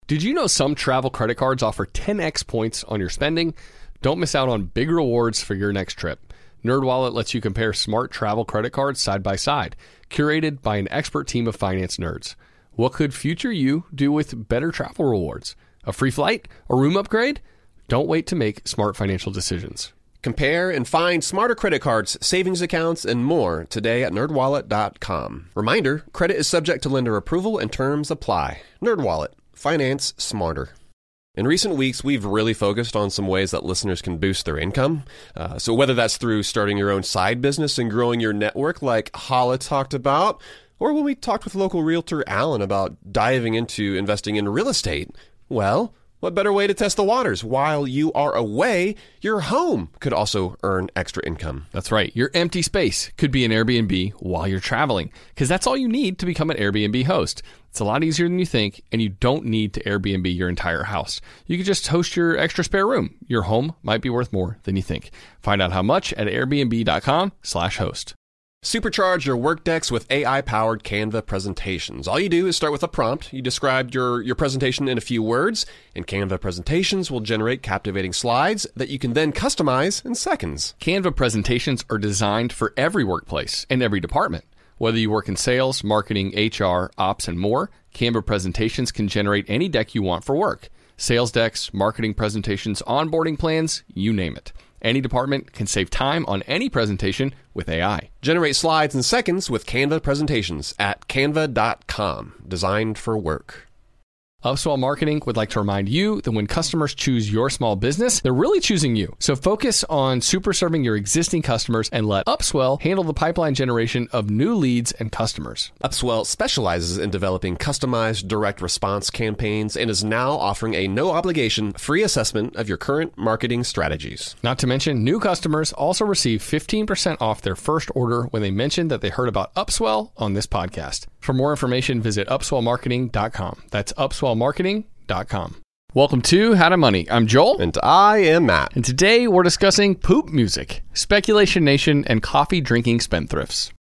Did you know some travel credit cards offer 10x points on your spending? Don't miss out on big rewards for your next trip. NerdWallet lets you compare smart travel credit cards side by side, curated by an expert team of finance nerds. What could future you do with better travel rewards? A free flight? A room upgrade? Don't wait to make smart financial decisions. Compare and find smarter credit cards, savings accounts, and more today at nerdwallet.com. Reminder, credit is subject to lender approval and terms apply. NerdWallet. Finance smarter. In recent weeks, we've really focused on some ways that listeners can boost their income. So whether that's through starting your own side business and growing your network like Hala talked about, or when we talked with local realtor Alan about diving into investing in real estate, well, what better way to test the waters? While you are away, your home could also earn extra income. That's right. Your empty space could be an Airbnb while you're traveling, because that's all you need to become an Airbnb host. It's a lot easier than you think, and you don't need to Airbnb your entire house. You could just host your extra spare room. Your home might be worth more than you think. Find out how much at airbnb.com/host. Supercharge your work decks with AI-powered Canva presentations. All you do is start with a prompt. You describe your presentation in a few words, and Canva presentations will generate captivating slides that you can then customize in seconds. Canva presentations are designed for every workplace and every department. Whether you work in sales, marketing, HR, ops, and more, Canva presentations can generate any deck you want for work. Sales decks, marketing presentations, onboarding plans, you name it. Any department can save time on any presentation with AI. Generate slides in seconds with Canva presentations at canva.com. Designed for work. Upswell Marketing would like to remind you that when customers choose your small business, they're really choosing you. So focus on super serving your existing customers and let Upswell handle the pipeline generation of new leads and customers. Upswell specializes in developing customized direct response campaigns and is now offering a no-obligation free assessment of your current marketing strategies. Not to mention, new customers also receive 15% off their first order when they mention that they heard about Upswell on this podcast. For more information, visit upswellmarketing.com. That's upswellmarketing.com. Welcome to How to Money. I'm Joel. And I am Matt. And today we're discussing poop music, Speculation Nation, and coffee drinking spendthrifts.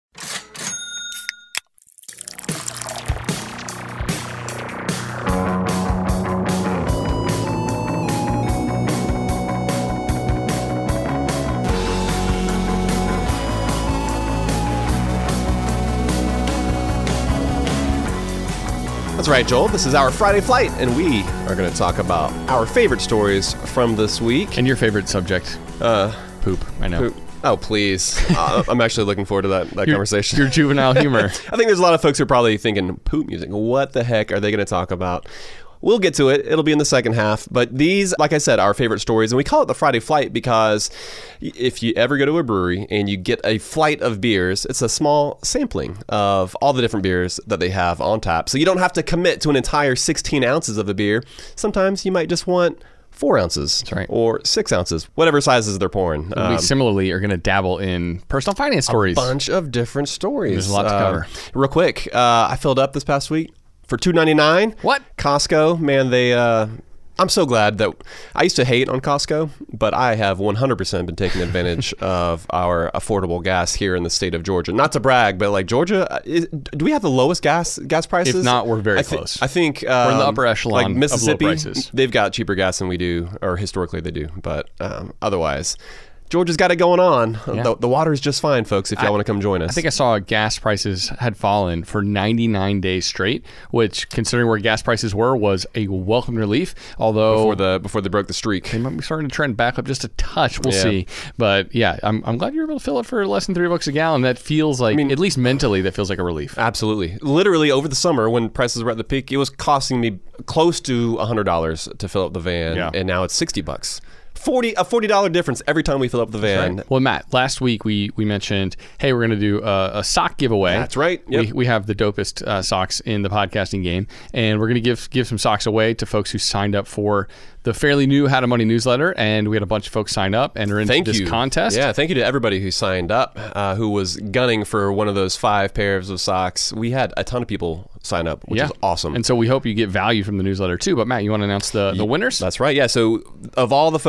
That's right, Joel. This is our Friday Flight, and we are going to talk about our favorite stories from this week. And your favorite subject? Poop. I know. Poop. Oh, please. I'm actually looking forward to that conversation. Your juvenile humor. I think there's a lot of folks who are probably thinking, poop music, what the heck are they going to talk about? We'll get to it. It'll be in the second half. But these, like I said, are our favorite stories. And we call it the Friday Flight because if you ever go to a brewery and you get a flight of beers, it's a small sampling of all the different beers that they have on tap. So you don't have to commit to an entire 16 ounces of a beer. Sometimes you might just want 4 ounces. That's right. Or 6 ounces, whatever sizes they're pouring. We similarly are going to dabble in personal finance stories. A bunch of different stories. There's a lot to cover. Real quick, I filled up this past week. For $2.99. What? Costco, man, they, I'm so glad that, I used to hate on Costco, but I have 100% been taking advantage of our affordable gas here in the state of Georgia. Not to brag, but like Georgia, do we have the lowest gas prices? If not, we're very close. I think we're in the upper echelon like Mississippi, of low prices. They've got cheaper gas than we do, or historically they do, but otherwise... Georgia's got it going on. Yeah. The water is just fine, folks, if y'all want to come join us. I think I saw gas prices had fallen for 99 days straight, which, considering where gas prices were, was a welcome relief. Although before they broke the streak. They might be starting to trend back up just a touch. We'll see. But yeah, I'm glad you're able to fill it for less than $3 a gallon. That feels like, at least mentally, that feels like a relief. Absolutely. Literally, over the summer, when prices were at the peak, it was costing me close to $100 to fill up the van, and now it's $60. A $40 difference every time we fill up the van. Right. Well, Matt, last week we mentioned, hey, we're going to do a sock giveaway. That's right. Yep. We have the dopest socks in the podcasting game, and we're going to give some socks away to folks who signed up for the fairly new How to Money newsletter, and we had a bunch of folks sign up and are into this contest. Yeah, thank you to everybody who signed up, who was gunning for one of those 5 pairs of socks. We had a ton of people sign up, which is awesome. And so we hope you get value from the newsletter too. But Matt, you want to announce the winners? That's right. Yeah. So of all the folks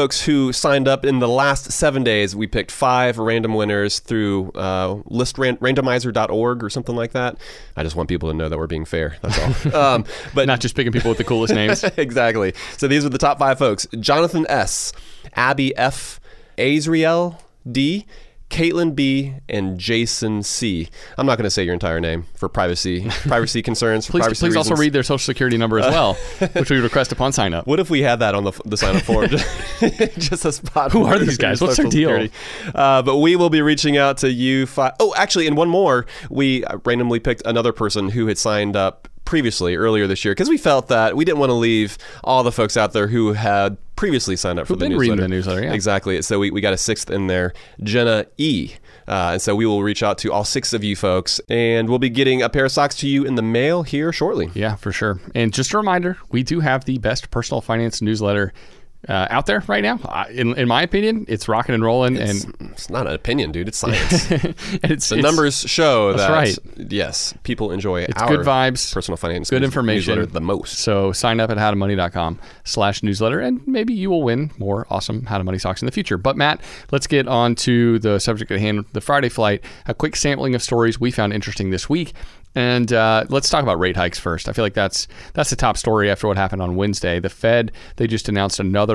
folks who signed up in the last 7 days. We picked 5 random winners through listrandomizer.org or something like that. I just want people to know that we're being fair. That's all. But not just picking people with the coolest names. Exactly. So these are the top 5 folks: Jonathan S., Abby F., Azriel D., Caitlin B., and Jason C. I'm not going to say your entire name for privacy concerns. For privacy please also reasons. read their social security number as well, which we request upon sign up. What if we had that on the sign-up form? Just a spot. Who are these guys? What's their deal? But we will be reaching out to you. Actually, and one more. We randomly picked another person who had signed up previously earlier this year because we felt that we didn't want to leave all the folks out there who had previously signed up for the newsletter. Reading the newsletter, yeah. Exactly. So we got a 6th in there, Jenna E. And so we will reach out to all 6 of you folks, and we'll be getting a pair of socks to you in the mail here shortly. Yeah, for sure. And just a reminder, we do have the best personal finance newsletter out there right now. In my opinion, it's rocking and rolling. It's not an opinion, dude. It's science. And the numbers show that, right. Yes, people enjoy it's our good vibes, personal finance good information newsletter the most. So sign up at howtomoney.com/newsletter, and maybe you will win more awesome How to Money socks in the future. But Matt, let's get on to the subject at hand, the Friday flight, a quick sampling of stories we found interesting this week. And let's talk about rate hikes first. I feel like that's the top story after what happened on Wednesday. The Fed, they just announced another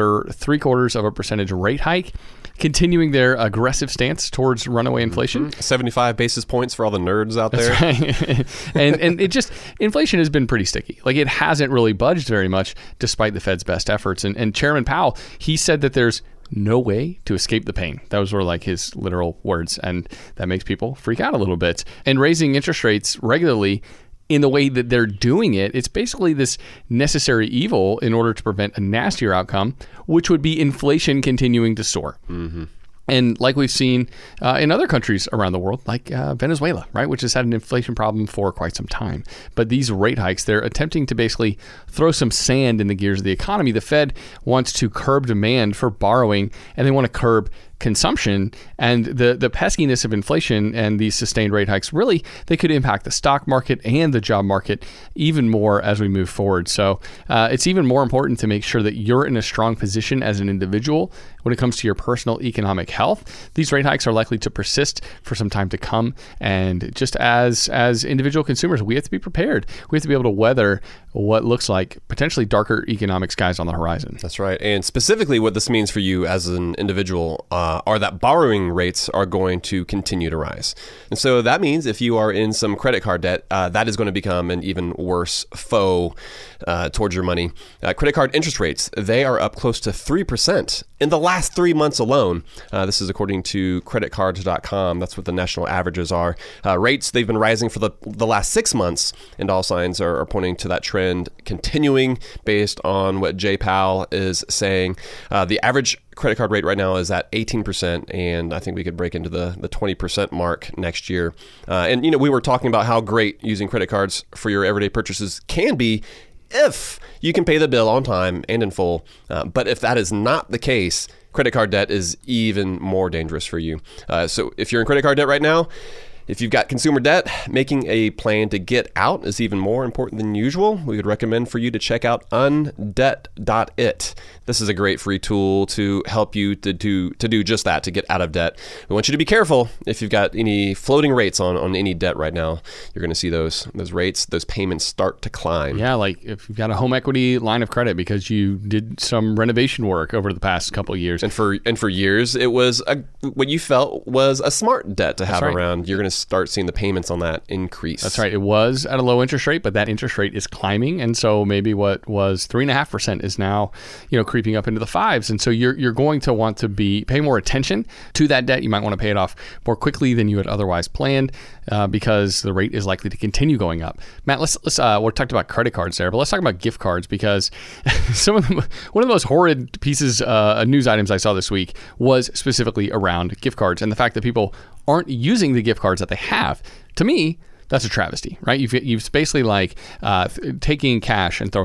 0.75% rate hike, continuing their aggressive stance towards runaway inflation. 75 basis points for all the nerds out there. Right. and it just, inflation has been pretty sticky. Like, it hasn't really budged very much despite the Fed's best efforts. And Chairman Powell, he said that there's no way to escape the pain. Those were like his literal words. And that makes people freak out a little bit. And raising interest rates regularly in the way that they're doing it, it's basically this necessary evil in order to prevent a nastier outcome, which would be inflation continuing to soar. Mm-hmm. And like we've seen in other countries around the world, like Venezuela, right, which has had an inflation problem for quite some time. But these rate hikes, they're attempting to basically throw some sand in the gears of the economy. The Fed wants to curb demand for borrowing, and they want to curb consumption. And the peskiness of inflation and these sustained rate hikes, really, they could impact the stock market and the job market even more as we move forward. So it's even more important to make sure that you're in a strong position as an individual when it comes to your personal economic health. These rate hikes are likely to persist for some time to come. And just as individual consumers, we have to be prepared. We have to be able to weather what looks like potentially darker economic skies on the horizon. That's right. And specifically what this means for you as an individual are that borrowing rates are going to continue to rise. And so that means if you are in some credit card debt, that is going to become an even worse foe towards your money. Credit card interest rates, they are up close to 3% in the last 3 months alone. This is according to creditcards.com. That's what the national averages are. Rates, they've been rising for the last 6 months, and all signs are pointing to that trend continuing based on what Jay Powell is saying. The average credit card rate right now is at 18%, and I think we could break into the 20% mark next year. And we were talking about how great using credit cards for your everyday purchases can be if you can pay the bill on time and in full. But if that is not the case, credit card debt is even more dangerous for you. So if you're in credit card debt right now, if you've got consumer debt, making a plan to get out is even more important than usual. We would recommend for you to check out undebt.it. This is a great free tool to help you to do just that, to get out of debt. We want you to be careful if you've got any floating rates on any debt right now. You're going to see those rates, those payments start to climb. Yeah, like if you've got a home equity line of credit because you did some renovation work over the past couple of years. And for years, it was what you felt was a smart debt to have around. You're going to start seeing the payments on that increase. That's right. It was at a low interest rate, but that interest rate is climbing. And so maybe what was 3.5% is now, creeping up into the 5s. And so you're going to want to pay more attention to that debt. You might want to pay it off more quickly than you had otherwise planned because the rate is likely to continue going up. Matt, let's we talked about credit cards there, but let's talk about gift cards because one of the most horrid pieces of news items I saw this week was specifically around gift cards and the fact that people aren't using the gift cards that they have. To me, that's a travesty, right? You've basically like taking cash and throwing it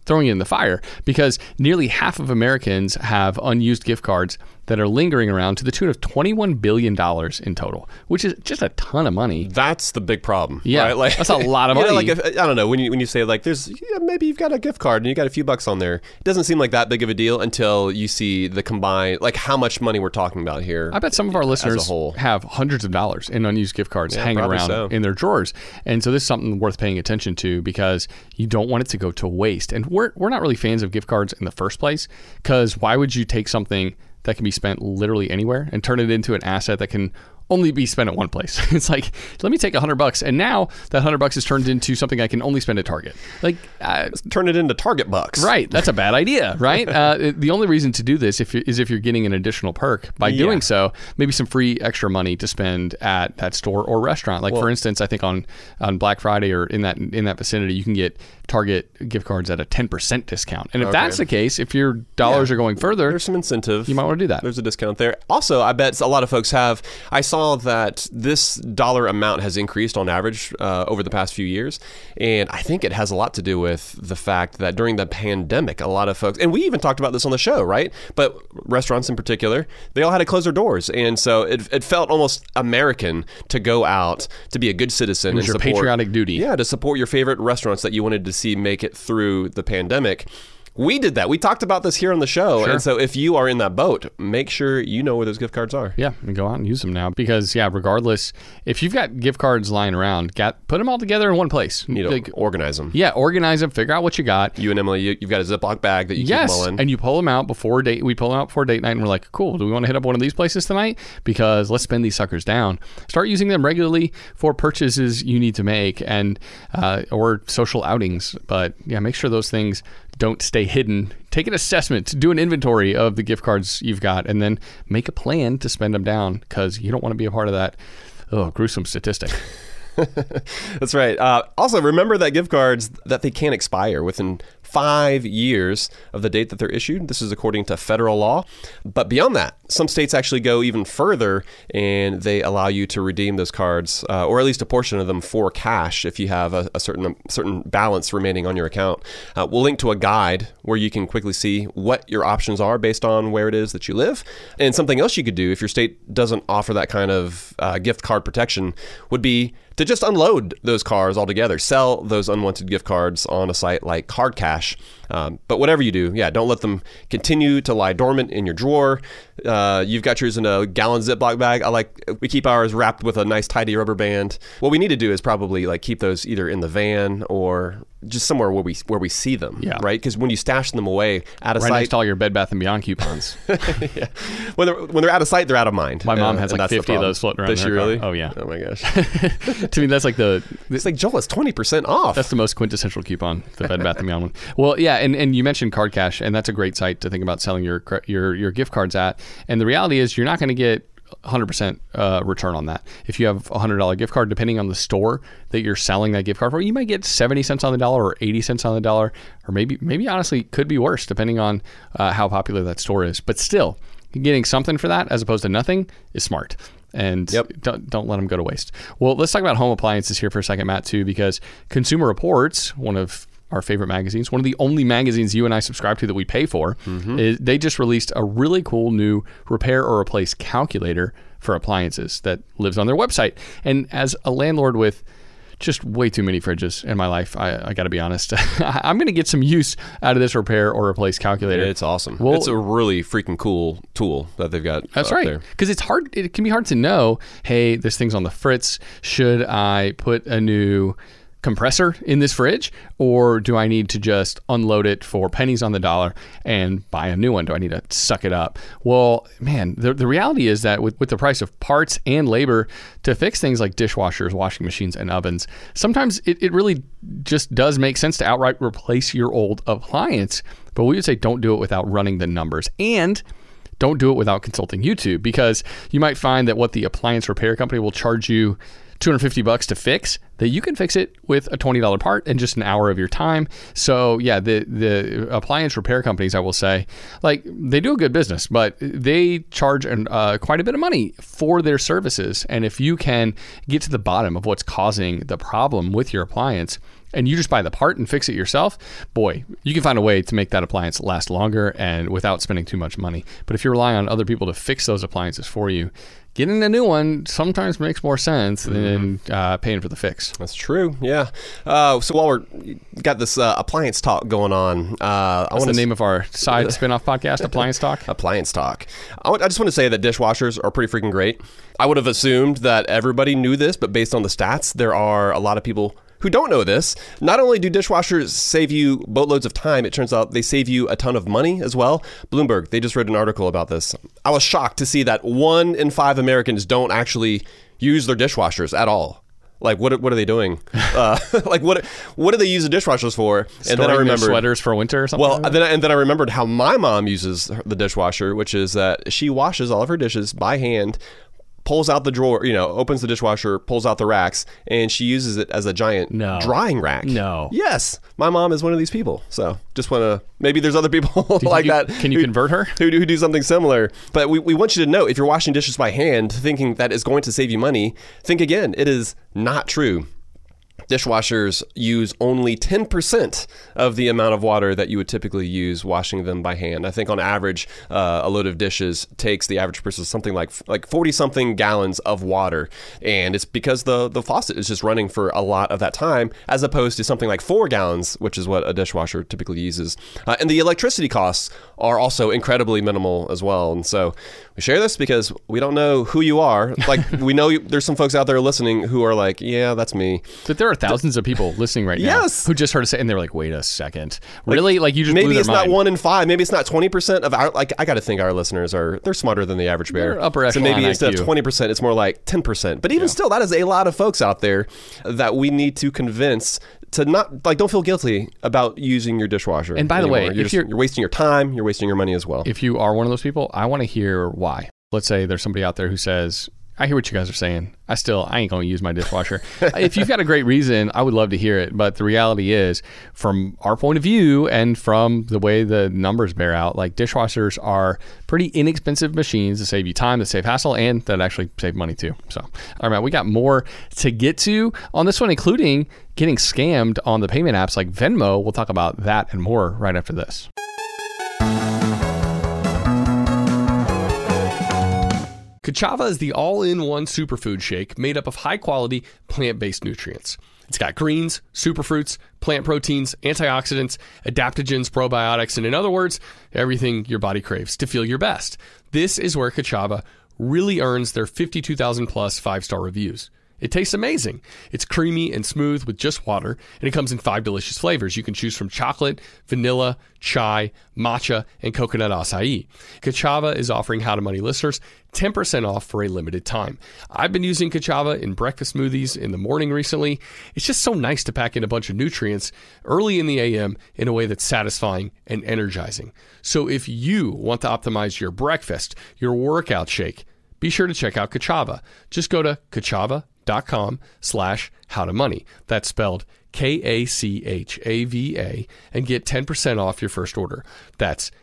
throwing it in the fire, because nearly half of Americans have unused gift cards that are lingering around to the tune of $21 billion in total, which is just a ton of money. That's the big problem. Yeah, right? Like, that's a lot of money. Like I don't know, when you say like maybe you've got a gift card and you got a few bucks on there, it doesn't seem like that big of a deal until you see the combined, like how much money we're talking about here. I bet some of our listeners have hundreds of dollars in unused gift cards hanging around in their drawers. And so this is something worth paying attention to, because you don't want it to go to waste. And we're not really fans of gift cards in the first place, because why would you take something that can be spent literally anywhere and turn it into an asset that can only be spent at one place? It's like, let me take $100, and now that $100 is turned into something I can only spend at Target. Like, turn it into Target bucks. Right. That's a bad idea, right? The only reason to do this is if you're getting an additional perk. By doing so, maybe some free extra money to spend at that store or restaurant. Like, for instance, I think on Black Friday or in that vicinity, you can get Target gift cards at a 10% discount. And if that's the case, if your dollars are going further, there's some incentive. You might want to do that. There's a discount there. Also, I bet a lot of folks have. I saw that this dollar amount has increased on average over the past few years. And I think it has a lot to do with the fact that during the pandemic, a lot of folks, and we even talked about this on the show, right? But restaurants in particular, they all had to close their doors. And so it felt almost American to go out, to be a good citizen. It was your patriotic duty. Yeah, to support your favorite restaurants that you wanted to see make it through the pandemic. We did that. We talked about this here on the show. Sure. And so if you are in that boat, make sure you know where those gift cards are. Yeah, and go out and use them now. Because, regardless, if you've got gift cards lying around, put them all together in one place. You know, organize them. Yeah, organize them. Figure out what you got. You and Emily, you've got a Ziploc bag that you keep them all in. And you pull them out before date. We pull them out before date night, and we're like, cool, do we want to hit up one of these places tonight? Because let's spend these suckers down. Start using them regularly for purchases you need to make and or social outings. But, make sure those things don't stay hidden. Take an assessment, do an inventory of the gift cards you've got, and then make a plan to spend them down, because you don't want to be a part of that gruesome statistic. That's right. Also, remember that gift cards, that they can't expire within 5 years of the date that they're issued. This is according to federal law. But beyond that, some states actually go even further, and they allow you to redeem those cards, or at least a portion of them, for cash if you have a certain balance remaining on your account. We'll link to a guide where you can quickly see what your options are based on where it is that you live. And something else you could do if your state doesn't offer that kind of gift card protection would be to just unload those cards altogether. Sell those unwanted gift cards on a site like Card Cash. But whatever you do, don't let them continue to lie dormant in your drawer. You've got yours in a gallon Ziploc bag. We keep ours wrapped with a nice tidy rubber band. What we need to do is probably keep those either in the van or just somewhere where we see them, right? Because when you stash them away out of sight, next to all your Bed Bath & Beyond coupons. Yeah. When they're out of sight, they're out of mind. My mom has 50 of those floating around. Does she really? Oh yeah. Oh my gosh. To me, that's like it's like, Joel, it's 20% off. That's the most quintessential coupon, the Bed Bath & Beyond one. Well, yeah, and you mentioned Card Cash, and that's a great site to think about selling your gift cards at. And the reality is, you're not going to get 100% return on that. If you have a $100 gift card, depending on the store that you're selling that gift card for, you might get 70 cents on the dollar or 80 cents on the dollar, or maybe honestly could be worse depending on how popular that store is. But still, getting something for that as opposed to nothing is smart. And don't let them go to waste. Well, let's talk about home appliances here for a second, Matt, too, because Consumer Reports, one of our favorite magazines, one of the only magazines you and I subscribe to that we pay for, they just released a really cool new repair or replace calculator for appliances that lives on their website. And as a landlord with just way too many fridges in my life, I got to be honest, I'm going to get some use out of this repair or replace calculator. It's awesome. Well, it's a really freaking cool tool that they've got. That's right. Because it can be hard to know, hey, this thing's on the fritz. Should I put a new compressor in this fridge, or do I need to just unload it for pennies on the dollar and buy a new one? Do I need to suck it up? Well, man, the reality is that with the price of parts and labor to fix things like dishwashers, washing machines, and ovens, sometimes it really just does make sense to outright replace your old appliance. But we would say don't do it without running the numbers, and don't do it without consulting YouTube, because you might find that what the appliance repair company will charge you $250 to fix, that you can fix it with a $20 part in just an hour of your time. So yeah, the appliance repair companies, I will say, they do a good business, but they charge quite a bit of money for their services. And if you can get to the bottom of what's causing the problem with your appliance, and you just buy the part and fix it yourself, boy, you can find a way to make that appliance last longer and without spending too much money. But if you're relying on other people to fix those appliances for you, getting a new one sometimes makes more sense than paying for the fix. That's true. Yeah. So while we're got this appliance talk going on, What's the name of our side spinoff podcast? Appliance Talk. Appliance Talk. I just want to say that dishwashers are pretty freaking great. I would have assumed that everybody knew this, but based on the stats, there are a lot of people who don't know this. Not only do dishwashers save you boatloads of time, it turns out they save you a ton of money as well. Bloomberg, they just wrote an article about this. I was shocked to see that 1 in 5 Americans don't actually use their dishwashers at all. Like, what are they doing? Like, what do they use the dishwashers for? And then I remembered sweaters for winter or something. Well, then I remembered how my mom uses the dishwasher, which is that she washes all of her dishes by hand, pulls out the drawer, opens the dishwasher, pulls out the racks, and she uses it as a giant drying rack. No. Yes. My mom is one of these people. So just want to, maybe there's other people like that. Can you convert her? Who do something similar. But we want you to know, if you're washing dishes by hand, thinking that is going to save you money, think again. It is not true. Dishwashers use only 10% of the amount of water that you would typically use washing them by hand. I think on average, a load of dishes takes the average person something like 40-something gallons of water. And it's because the faucet is just running for a lot of that time, as opposed to something like 4 gallons, which is what a dishwasher typically uses. And the electricity costs are also incredibly minimal as well. And so we share this because we don't know who you are. Like, we know there's some folks out there listening who are like, yeah, that's me. But there are thousands of people listening right now who just heard us say, and they were like, wait a second. Really? Like, you just maybe blew their it's mind. Not 1 in 5. Maybe it's not 20% of our, like, I got to think our listeners they're smarter than the average bear. They're upper echelon So maybe instead IQ. of 20%, it's more like 10%. But even still, that is a lot of folks out there that we need to convince to not, like, don't feel guilty about using your dishwasher. And by the way, you're wasting your time, you're wasting your money as well. If you are one of those people, I want to hear why. Let's say there's somebody out there who says, I hear what you guys are saying. I ain't going to use my dishwasher. If you've got a great reason, I would love to hear it. But the reality is, from our point of view and from the way the numbers bear out, like, dishwashers are pretty inexpensive machines that save you time, that save hassle, and that actually save money too. So, all right, we got more to get to on this one, including getting scammed on the payment apps like Venmo. We'll talk about that and more right after this. Ka'Chava is the all-in-one superfood shake made up of high-quality plant-based nutrients. It's got greens, superfruits, plant proteins, antioxidants, adaptogens, probiotics, and in other words, everything your body craves to feel your best. This is where Ka'Chava really earns their 52,000 plus 5-star reviews. It tastes amazing. It's creamy and smooth with just water, and it comes in 5 delicious flavors. You can choose from chocolate, vanilla, chai, matcha, and coconut acai. Ka'Chava is offering How to Money listeners 10% off for a limited time. I've been using Ka'Chava in breakfast smoothies in the morning recently. It's just so nice to pack in a bunch of nutrients early in the AM in a way that's satisfying and energizing. So if you want to optimize your breakfast, your workout shake, be sure to check out Ka'Chava. Just go to Ka'Chava.com/howtomoney. That's spelled Kachava and get 10% off your first order. That's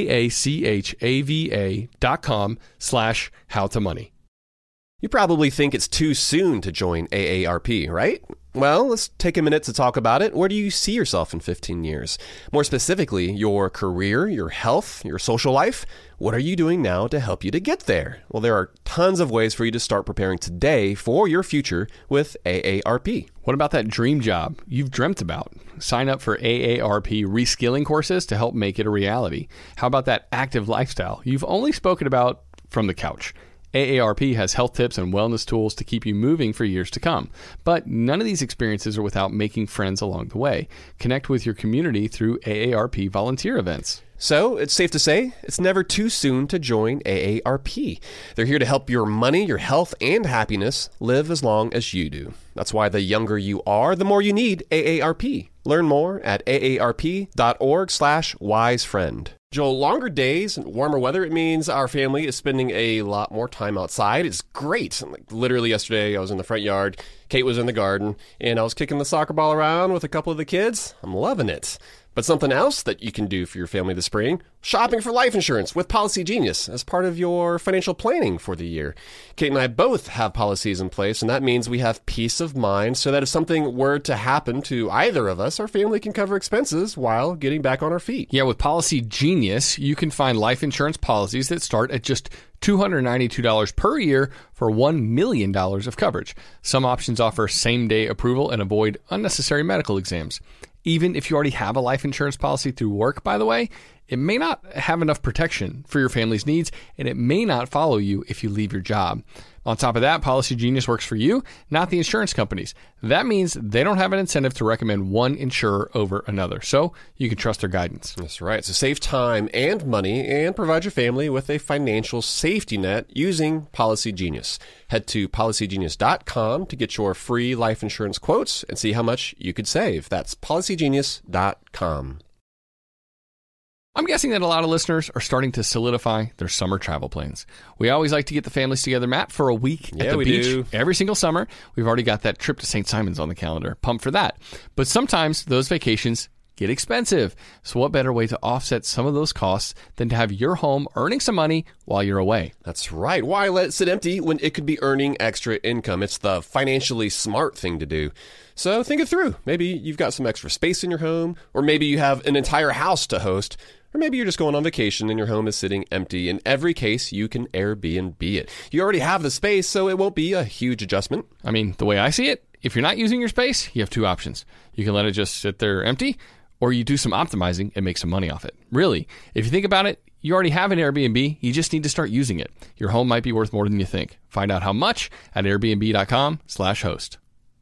Kachava.com/howtomoney. You probably think it's too soon to join AARP, right? Well, let's take a minute to talk about it. Where do you see yourself in 15 years? More specifically, your career, your health, your social life. What are you doing now to help you to get there? Well, there are tons of ways for you to start preparing today for your future with AARP. What about that dream job you've dreamt about? Sign up for AARP reskilling courses to help make it a reality. How about that active lifestyle you've only spoken about from the couch? AARP has health tips and wellness tools to keep you moving for years to come. But none of these experiences are without making friends along the way. Connect with your community through AARP volunteer events. So it's safe to say it's never too soon to join AARP. They're here to help your money, your health, and happiness live as long as you do. That's why the younger you are, the more you need AARP. Learn more at aarp.org/wisefriend. Joel, longer days and warmer weather, it means our family is spending a lot more time outside. It's great. Like, literally yesterday, I was in the front yard, Kate was in the garden, and I was kicking the soccer ball around with a couple of the kids. I'm loving it. But something else that you can do for your family this spring, shopping for life insurance with Policy Genius as part of your financial planning for the year. Kate and I both have policies in place, and that means we have peace of mind so that if something were to happen to either of us, our family can cover expenses while getting back on our feet. Yeah, with Policy Genius, you can find life insurance policies that start at just $292 per year for $1 million of coverage. Some options offer same-day approval and avoid unnecessary medical exams. Even if you already have a life insurance policy through work, by the way, it may not have enough protection for your family's needs, and it may not follow you if you leave your job. On top of that, Policy Genius works for you, not the insurance companies. That means they don't have an incentive to recommend one insurer over another, so you can trust their guidance. That's right. So save time and money and provide your family with a financial safety net using Policy Genius. Head to policygenius.com to get your free life insurance quotes and see how much you could save. That's policygenius.com. I'm guessing that a lot of listeners are starting to solidify their summer travel plans. We always like to get the families together, Matt, for a week at the beach every single summer. We've already got that trip to St. Simons on the calendar. Pumped for that. But sometimes those vacations get expensive. So what better way to offset some of those costs than to have your home earning some money while you're away? That's right. Why let it sit empty when it could be earning extra income? It's the financially smart thing to do. So think it through. Maybe you've got some extra space in your home, or maybe you have an entire house to host, or maybe you're just going on vacation and your home is sitting empty. In every case, you can Airbnb it. You already have the space, so it won't be a huge adjustment. I mean, the way I see it, if you're not using your space, you have two options. You can let it just sit there empty, or you do some optimizing and make some money off it. Really, if you think about it, you already have an Airbnb. You just need to start using it. Your home might be worth more than you think. Find out how much at airbnb.com/host.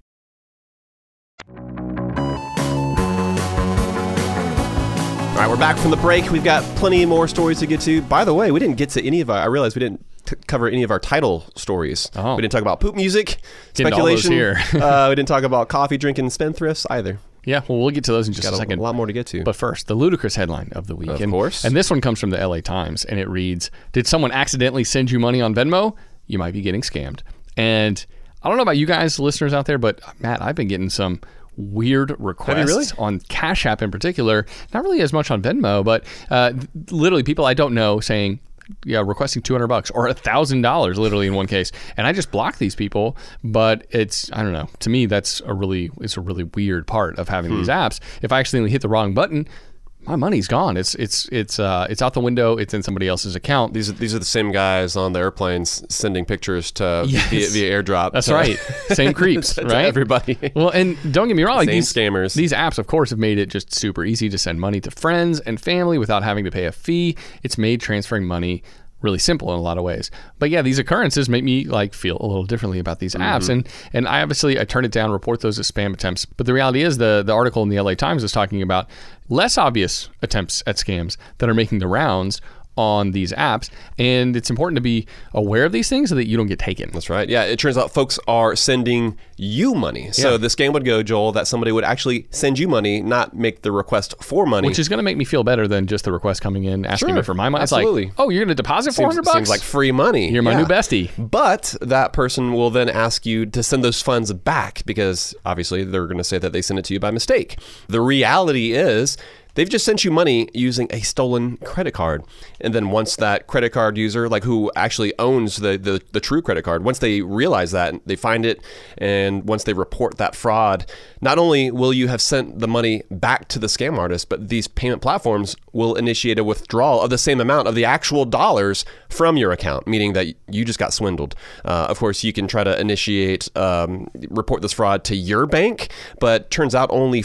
All right, we're back from the break. We've got plenty more stories to get to. By the way, we didn't get to any of our, I realized we didn't cover any of our title stories. Oh. We didn't talk about poop music, Getting all those speculation. here. We didn't talk about coffee drinking spendthrifts either. Yeah, well, we'll get to those in just a second. A lot more to get to. But first, the ludicrous headline of the week. Of course. And this one comes from the LA Times, and it reads, "Did someone accidentally send you money on Venmo? You might be getting scammed." And I don't know about you guys, listeners out there, but Matt, I've been getting some weird requests on Cash App in particular. Not really as much on Venmo, but literally people I don't know saying, requesting $200 or $1,000 literally in one case. And I just block these people, but it's, I don't know. To me, it's a really weird part of having these apps. If I accidentally hit the wrong button, my money's gone. It's out the window. It's in somebody else's account. These are the same guys on the airplanes sending pictures to via airdrop. That's right. Same creeps, to right? everybody. Well, and don't get me wrong, Same scammers. These apps, of course, have made it just super easy to send money to friends and family without having to pay a fee. It's made transferring money really simple in a lot of ways. But yeah, these occurrences make me feel a little differently about these apps. And I obviously turn it down, report those as spam attempts. But the reality is the article in the LA Times is talking about less obvious attempts at scams that are making the rounds on these apps, and it's important to be aware of these things so that you don't get taken. That's right. Yeah, it turns out folks are sending you money. So the scam would go, Joel, that somebody would actually send you money, not make the request for money. Which is going to make me feel better than just the request coming in asking me for my money. Absolutely. It's like, oh, you're going to deposit $400? Seems like free money. You're my new bestie. But that person will then ask you to send those funds back because obviously they're going to say that they sent it to you by mistake. The reality is they've just sent you money using a stolen credit card. And then once that credit card user, who actually owns the true credit card, once they realize that, they find it, and once they report that fraud, not only will you have sent the money back to the scam artist, but these payment platforms will initiate a withdrawal of the same amount of the actual dollars from your account, meaning that you just got swindled. Of course, you can try to initiate, report this fraud to your bank, but turns out only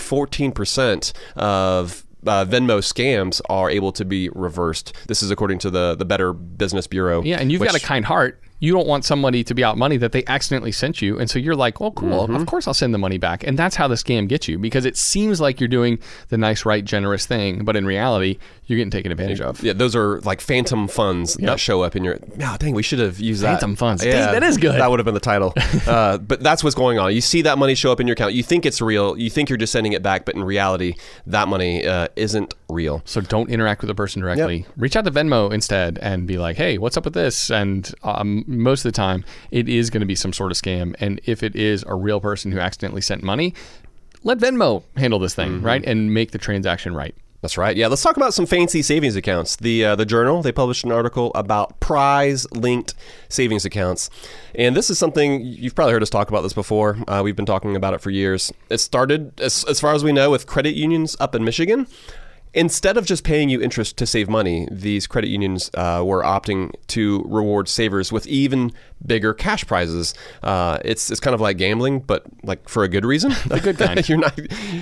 14% of Venmo scams are able to be reversed. This is according to the Better Business Bureau. Yeah, and you've got a kind heart. You don't want somebody to be out money that they accidentally sent you. And so you're like, well, cool, of course I'll send the money back. And that's how the scam gets you, because it seems like you're doing the nice, right, generous thing. But in reality, you're getting taken advantage of. Yeah, those are like phantom funds that show up in your... Oh, dang, we should have used that. Phantom funds. Yeah, Dang, that is good. That would have been the title. But that's what's going on. You see that money show up in your account. You think it's real. You think you're just sending it back. But in reality, that money isn't real. So don't interact with the person directly. Yep. Reach out to Venmo instead and be like, hey, what's up with this? And most of the time, it is going to be some sort of scam. And if it is a real person who accidentally sent money, let Venmo handle this thing, right? And make the transaction right. That's right. Yeah, let's talk about some fancy savings accounts. The Journal, they published an article about prize-linked savings accounts. And this is something, you've probably heard us talk about this before. We've been talking about it for years. It started, as far as we know, with credit unions up in Michigan. Instead of just paying you interest to save money, these credit unions were opting to reward savers with even bigger cash prizes. It's kind of like gambling, but like for a good reason. The good kind. You're not.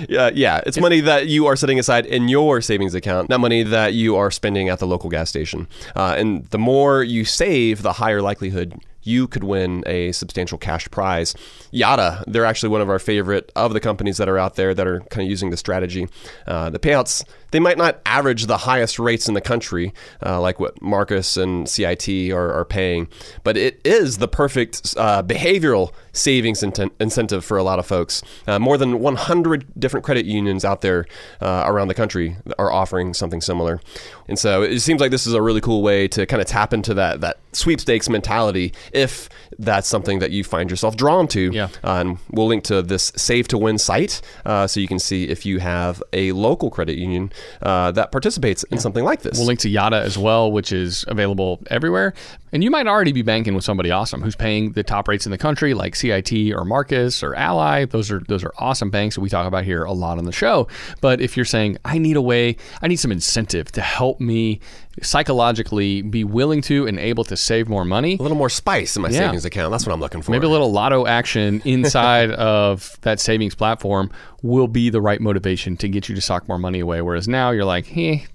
It's money that you are setting aside in your savings account, not money that you are spending at the local gas station. And the more you save, the higher likelihood you could win a substantial cash prize. Yada, they're actually one of our favorite of the companies that are out there that are kind of using the strategy. The payouts, they might not average the highest rates in the country, like what Marcus and CIT are paying, but it is the perfect behavioral savings incentive for a lot of folks. More than 100 different credit unions out there around the country are offering something similar. And so it seems like this is a really cool way to kind of tap into that sweepstakes mentality if that's something that you find yourself drawn to. Yeah. And we'll link to this Save to Win site so you can see if you have a local credit union that participates in something like this. We'll link to Yada as well, which is available everywhere. And you might already be banking with somebody awesome who's paying the top rates in the country, like CIT or Marcus or Ally. Those are awesome banks that we talk about here a lot on the show. But if you're saying, I need some incentive to help me psychologically be willing to and able to save more money. A little more spice in my savings account. That's what I'm looking for. Maybe a little lotto action inside of that savings platform will be the right motivation to get you to sock more money away. Whereas now you're like,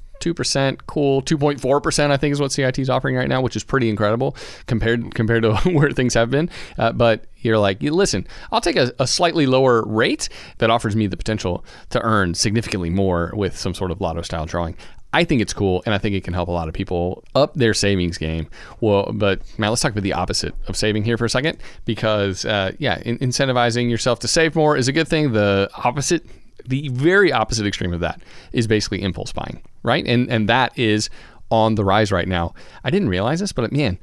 2%, cool. 2.4%, I think, is what CIT is offering right now, which is pretty incredible compared to where things have been. But you're like, listen, I'll take a slightly lower rate that offers me the potential to earn significantly more with some sort of lotto-style drawing. I think it's cool, and I think it can help a lot of people up their savings game. Well, but man, let's talk about the opposite of saving here for a second, because incentivizing yourself to save more is a good thing. The very opposite extreme of that is basically impulse buying, right? And that is on the rise right now. I didn't realize this, but man,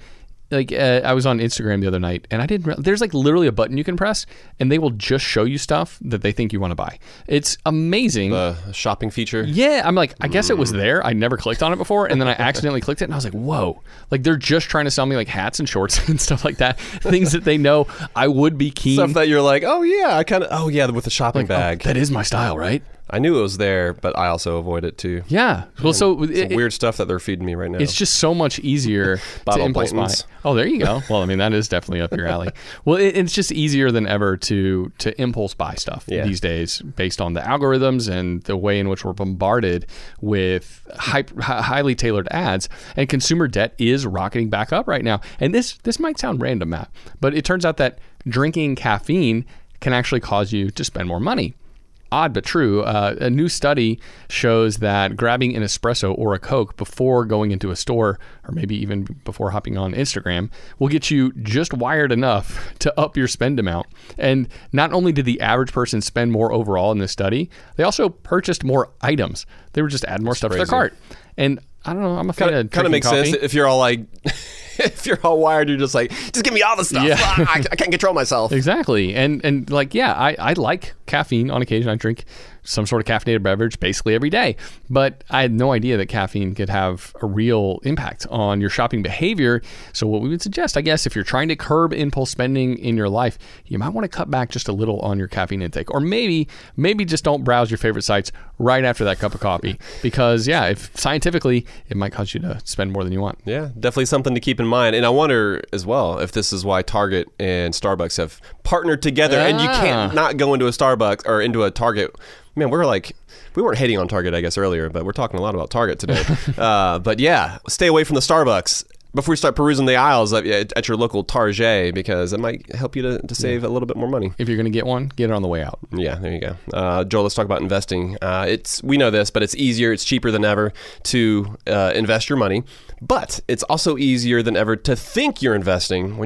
I was on Instagram the other night, and I didn't realize there's like literally a button you can press, and they will just show you stuff that they think you want to buy. It's amazing. The shopping feature? Yeah, I'm like, I guess it was there. I never clicked on it before, and then I accidentally clicked it, and I was like, whoa. Like, they're just trying to sell me like hats and shorts and stuff like that. Things that they know I would be keen. Stuff that you're like, with the shopping bag. That is my style, right? I knew it was there, but I also avoid it too. Yeah. Well, so weird stuff that they're feeding me right now. It's just so much easier to impulse buy. Oh, there you go. Well, I mean, that is definitely up your alley. Well, it's just easier than ever to impulse buy stuff these days based on the algorithms and the way in which we're bombarded with highly tailored ads. And consumer debt is rocketing back up right now. And this might sound random, Matt, but it turns out that drinking caffeine can actually cause you to spend more money. Odd but true. A new study shows that grabbing an espresso or a Coke before going into a store, or maybe even before hopping on Instagram, will get you just wired enough to up your spend amount. And not only did the average person spend more overall in this study, they also purchased more items. They were just adding more stuff to their cart. And I don't know, I'm a fan of kind of makes coffee. sense if you're all like... If you're all wired, you're just like, just give me all the stuff. Yeah. I can't control myself. Exactly. And like, I like caffeine on occasion. I drink some sort of caffeinated beverage basically every day. But I had no idea that caffeine could have a real impact on your shopping behavior. So what we would suggest, I guess, if you're trying to curb impulse spending in your life, you might want to cut back just a little on your caffeine intake. Or maybe just don't browse your favorite sites right after that cup of coffee. Because, if scientifically, it might cause you to spend more than you want. Yeah, definitely something to keep in mind. And I wonder as well if this is why Target and Starbucks have partnered together and you can't not go into a Starbucks or into a Target. Man, we weren't hating on Target, I guess, earlier, but we're talking a lot about Target today. But stay away from the Starbucks before you start perusing the aisles at your local Target, because it might help you to save a little bit more money. If you're going to get one, get it on the way out. Yeah, there you go. Joel, let's talk about investing. We know this, but it's easier, it's cheaper than ever to invest your money. But it's also easier than ever to think you're investing when you're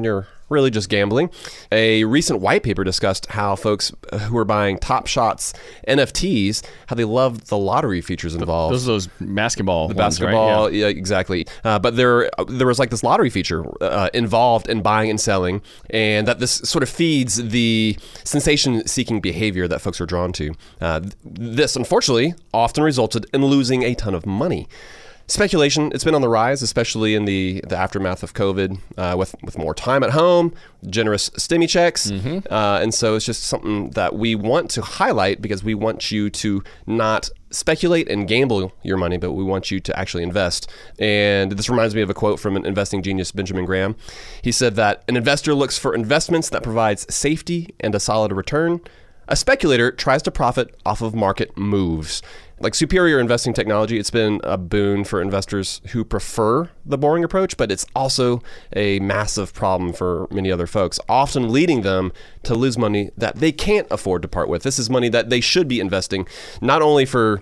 really just gambling. A recent white paper discussed how folks who are buying Top Shots NFTs, how they love the lottery features involved. Those are those basketball The ones, basketball, right? Yeah. yeah, exactly. But there was like this lottery feature involved in buying and selling, and that this sort of feeds the sensation-seeking behavior that folks are drawn to. This, unfortunately, often resulted in losing a ton of money. Speculation, it's been on the rise, especially in the aftermath of COVID, with more time at home, generous stimmy checks. And so it's just something that we want to highlight because we want you to not speculate and gamble your money, but we want you to actually invest. And this reminds me of a quote from an investing genius, Benjamin Graham. He said that an investor looks for investments that provides safety and a solid return. A speculator tries to profit off of market moves. Like superior investing technology, it's been a boon for investors who prefer the boring approach, but it's also a massive problem for many other folks, often leading them to lose money that they can't afford to part with. This is money that they should be investing, not only for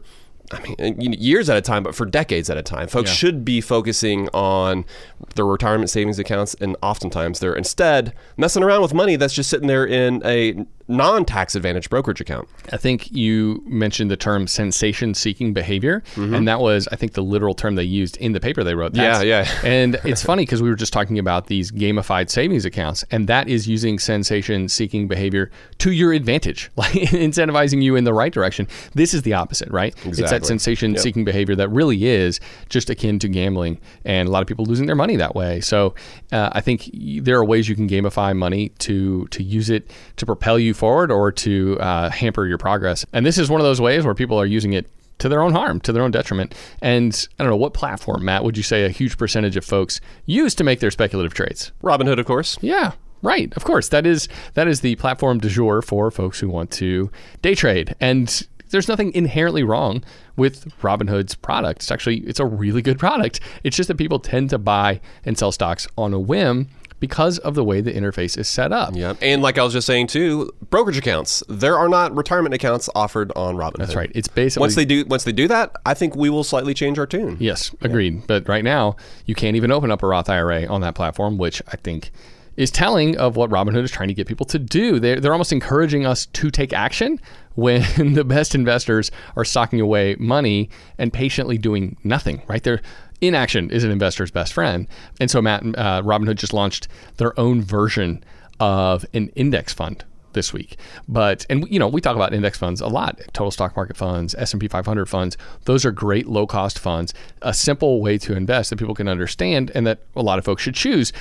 years at a time, but for decades at a time. Folks should be focusing on their retirement savings accounts, and oftentimes they're instead messing around with money that's just sitting there in a non-tax advantage brokerage account. I think you mentioned the term sensation-seeking behavior, and that was, I think, the literal term they used in the paper they wrote. Yeah. And it's funny because we were just talking about these gamified savings accounts, and that is using sensation-seeking behavior to your advantage, like incentivizing you in the right direction. This is the opposite, right? Exactly. It's that sensation-seeking behavior that really is just akin to gambling, and a lot of people losing their money that way. So I think there are ways you can gamify money to use it to propel you forward or to hamper your progress. And this is one of those ways where people are using it to their own harm, to their own detriment. And I don't know, what platform, Matt, would you say a huge percentage of folks use to make their speculative trades? Robinhood, of course. Yeah. Right. Of course. That is the platform du jour for folks who want to day trade. And there's nothing inherently wrong with Robinhood's product. It's a really good product. It's just that people tend to buy and sell stocks on a whim because of the way the interface is set up. Yeah. And like I was just saying too, brokerage accounts. There are not retirement accounts offered on Robinhood. That's right. It's basically once they do that, I think we will slightly change our tune. Yes, agreed. Yeah. But right now, you can't even open up a Roth IRA on that platform, which I think is telling of what Robinhood is trying to get people to do. They're almost encouraging us to take action when the best investors are stocking away money and patiently doing nothing, right? Inaction is an investor's best friend. And so, Matt, Robinhood just launched their own version of an index fund this week. And we talk about index funds a lot. Total stock market funds, S&P 500 funds. Those are great low-cost funds, a simple way to invest that people can understand and that a lot of folks should choose.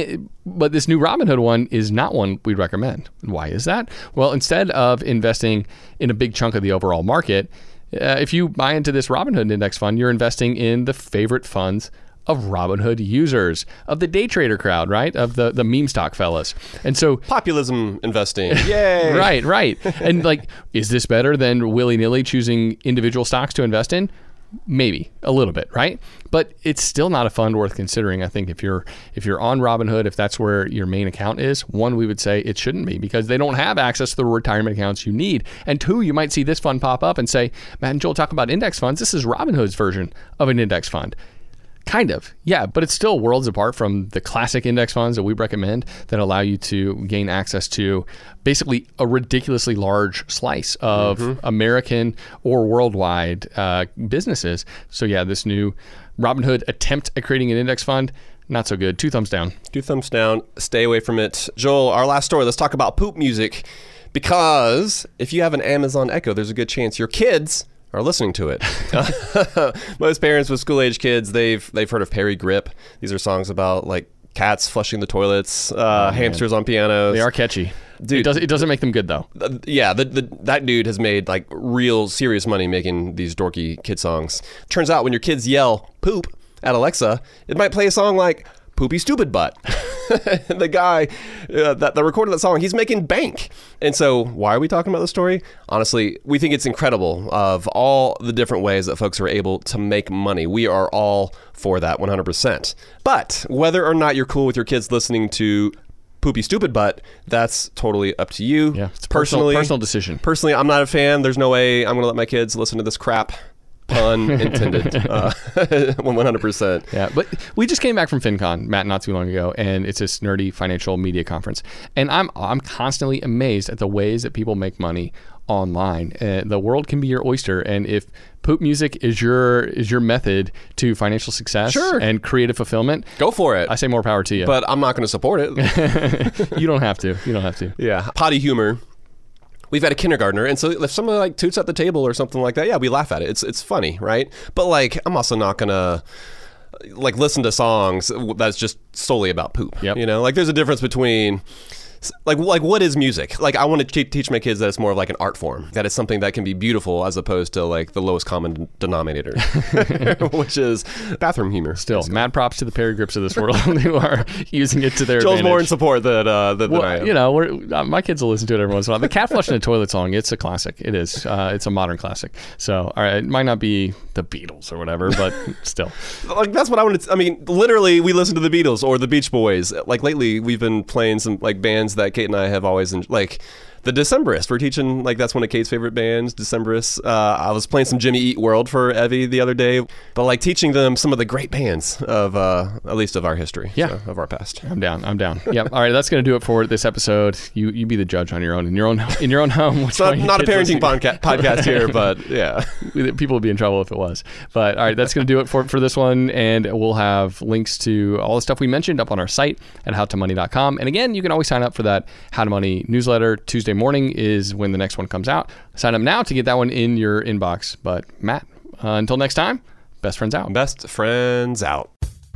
But this new Robinhood one is not one we'd recommend. Why is that? Well, instead of investing in a big chunk of the overall market, if you buy into this Robinhood index fund, you're investing in the favorite funds of Robinhood users, of the day trader crowd, right? Of the meme stock fellas. And so populism investing. Yay. Right. And is this better than willy-nilly choosing individual stocks to invest in? Maybe a little bit, right? But it's still not a fund worth considering. I think if you're on Robinhood, if that's where your main account is, one, we would say it shouldn't be because they don't have access to the retirement accounts you need. And two, you might see this fund pop up and say, Matt and Joel talk about index funds. This is Robinhood's version of an index fund. Kind of, yeah, but it's still worlds apart from the classic index funds that we recommend that allow you to gain access to basically a ridiculously large slice of American or worldwide businesses. So yeah, this new Robinhood attempt at creating an index fund, not so good. 2 thumbs down. 2 thumbs down. Stay away from it. Joel, our last story, let's talk about poop music. Because if you have an Amazon Echo, there's a good chance your kids are listening to it. Most parents with school-age kids, they've heard of Perry Grip. These are songs about cats flushing the toilets, hamsters on pianos. They are catchy. Dude, it doesn't make them good though. That dude has made real serious money making these dorky kid songs. Turns out when your kids yell poop at Alexa, it might play a song like Poopy Stupid Butt. The guy that recorded that song, he's making bank. And so why are we talking about the story? Honestly, we think it's incredible of all the different ways that folks are able to make money. We are all for that 100%. But whether or not you're cool with your kids listening to Poopy Stupid Butt, that's totally up to you. Yeah, it's a personal decision. Personally, I'm not a fan. There's no way I'm going to let my kids listen to this crap. Pun intended. 100%. Yeah, but we just came back from FinCon, Matt, not too long ago, and it's this nerdy financial media conference. And I'm constantly amazed at the ways that people make money online. The world can be your oyster, and if poop music is your method to financial success and creative fulfillment, go for it. I say more power to you. But I'm not going to support it. You don't have to. Yeah. Potty humor. We've had a kindergartner, and so if someone like toots at the table or something like that, yeah, we laugh at it. It's funny, right? But like, I'm also not gonna like listen to songs that's just solely about poop. Yep. You know, like there's a difference between like what is music? Like I want to teach my kids that it's more of like an art form, that it's something that can be beautiful as opposed to like the lowest common denominator, which is bathroom humor. Still, mad props to the Perry Grips of this world who are using it to their advantage. Joel's more in support than I am. You know, my kids will listen to it every once in a while. The cat flushing the toilet song, it's a classic. It is. It's a modern classic. So, all right, it might not be the Beatles or whatever, but still. Like that's what I want to. I mean, literally, we listen to the Beatles or the Beach Boys. Like lately, we've been playing some like bands that Kate and I have always like the Decemberists. We're teaching like that's one of Kate's favorite bands, Decemberists. I was playing some Jimmy Eat World for Evie the other day, but like teaching them some of the great bands of at least of our history, of our past. I'm down. Yep. All right, that's gonna do it for this episode. You be the judge on your own in your own home. It's not a parenting podcast here, but yeah, people would be in trouble if it was. But all right, that's gonna do it for this one, and we'll have links to all the stuff we mentioned up on our site at howtomoney.com. And again, you can always sign up for that How to Money newsletter. Tuesday morning is when the next one comes out. Sign up now to get that one in your inbox. But Matt, until next time, best friends out. Best friends out.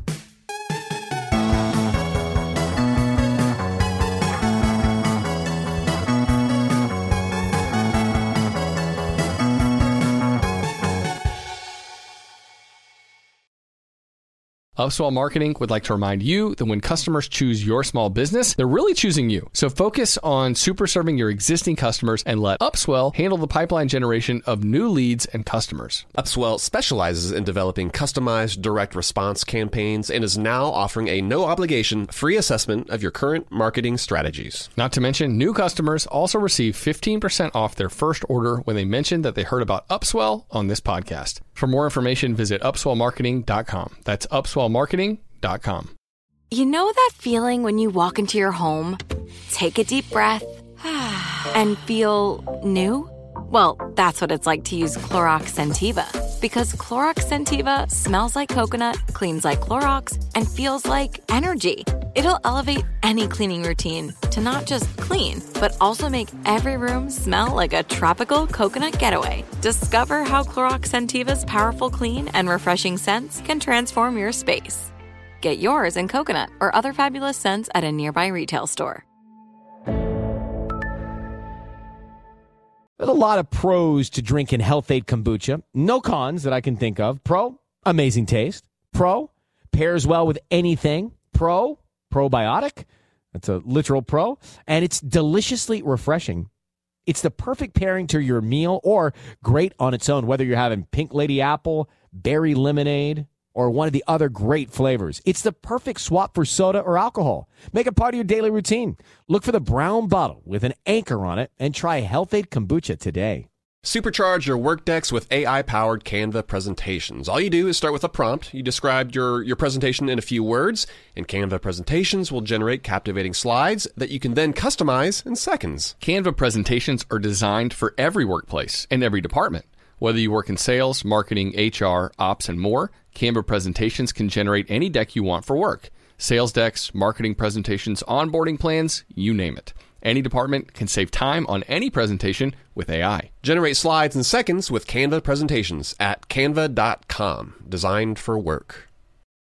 Upswell Marketing would like to remind you that when customers choose your small business, they're really choosing you. So focus on super serving your existing customers and let Upswell handle the pipeline generation of new leads and customers. Upswell specializes in developing customized direct response campaigns and is now offering a no-obligation free assessment of your current marketing strategies. Not to mention, new customers also receive 15% off their first order when they mention that they heard about Upswell on this podcast. For more information, visit upswellmarketing.com. That's upswellmarketing.com. You know that feeling when you walk into your home, take a deep breath, and feel new? Well, that's what it's like to use Clorox Scentiva. Because Clorox Scentiva smells like coconut, cleans like Clorox, and feels like energy. It'll elevate any cleaning routine to not just clean, but also make every room smell like a tropical coconut getaway. Discover how Clorox Scentiva's powerful clean and refreshing scents can transform your space. Get yours in coconut or other fabulous scents at a nearby retail store. There's a lot of pros to drinking Health-Ade kombucha. No cons that I can think of. Pro, amazing taste. Pro, pairs well with anything. Pro, probiotic. That's a literal pro. And it's deliciously refreshing. It's the perfect pairing to your meal or great on its own, whether you're having pink lady apple, berry lemonade, or one of the other great flavors. It's the perfect swap for soda or alcohol. Make it part of your daily routine. Look for the brown bottle with an anchor on it and try Health-Ade kombucha today. Supercharge your Workdex with AI-powered Canva presentations. All you do is start with a prompt. You describe your presentation in a few words, and Canva presentations will generate captivating slides that you can then customize in seconds. Canva presentations are designed for every workplace and every department. Whether you work in sales, marketing, HR, ops, and more, Canva presentations can generate any deck you want for work. Sales decks, marketing presentations, onboarding plans, you name it. Any department can save time on any presentation with AI. Generate slides in seconds with Canva presentations at canva.com. Designed for work.